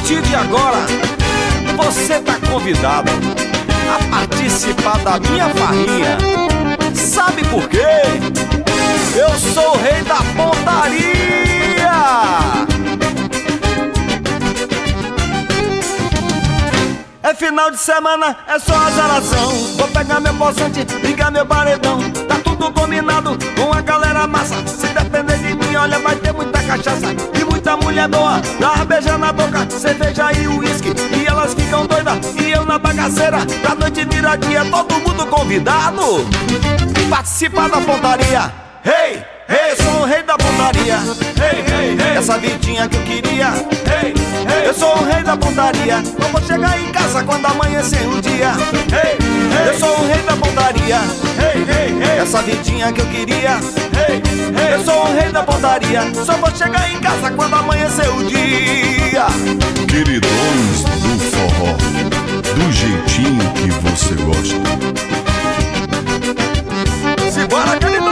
partir de agora, você tá convidado a participar da minha farrinha. Sabe por quê? Eu sou o rei da pontaria. É final de semana, é só azaração. Vou pegar meu poçante, ligar meu paredão. Tá tudo combinado com a galera massa. Se depender de mim, olha, vai ter muita cachaça e muita mulher boa pra beijar na boca, cerveja e uísque. E elas ficam doidas e eu na bagaceira. Da noite vira dia, todo mundo convidado participar da pontaria. Hey, hey, sou o rei da pontaria. Hey, hey, hey, essa vidinha que eu queria. Hey, hey, eu sou o rei da pontaria. Eu vou chegar em casa quando amanhecer o dia. Hey, hey, eu sou o rei da pontaria. Hey, hey, hey, essa vidinha que eu queria. Hey, hey, eu sou o rei da pontaria. Só vou chegar em casa quando amanhecer o dia. Queridões do forró, do jeitinho que você gosta. Simbora, queridões!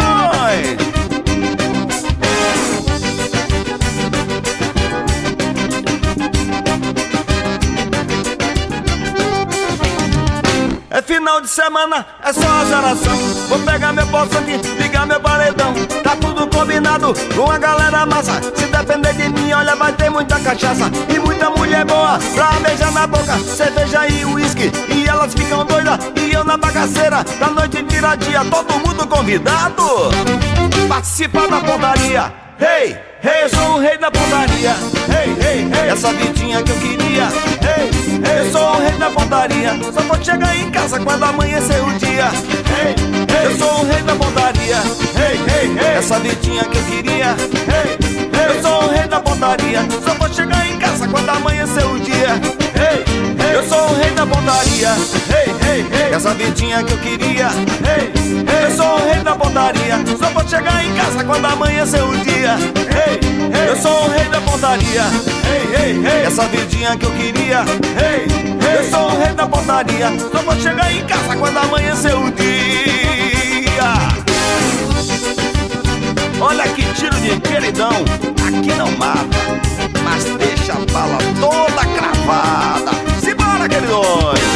É final de semana, é só azaração. Vou pegar meu poçante, ligar meu paredão. Tá tudo combinado com a galera massa. Se depender de mim, olha, vai ter muita cachaça e muita mulher boa pra beijar na boca, cerveja e uísque. E elas ficam doidas e eu na bagaceira. Da noite vira dia, todo mundo convidado participar da pontaria. Hey, hey, eu sou o rei da pontaria. Hey, hey, hey, essa vidinha que eu queria. Hey, hey, eu sou o rei da pontaria. Só vou chegar em casa quando amanhecer o dia. Hey, hey, eu sou o rei da pontaria. Hey, hey, hey, essa vidinha que eu queria. Hey, hey, eu sou o rei da pontaria. Só vou chegar em casa quando amanhecer o dia. Hey, hey, eu sou o rei da pontaria. Hey, hey, hey, essa vidinha que eu queria. Hey, hey, eu sou o rei da pontaria. Só vou chegar em casa quando amanhecer o dia. Hey, hey, eu sou o rei da pontaria. Hey, hey, hey, essa vidinha que eu queria. Hey, hey, eu sou o rei da pontaria. Só vou chegar em casa quando amanhecer o dia. Olha que tiro de queridão. Aqui não mata, mas deixa a bala toda cravada. Simbora, queridões!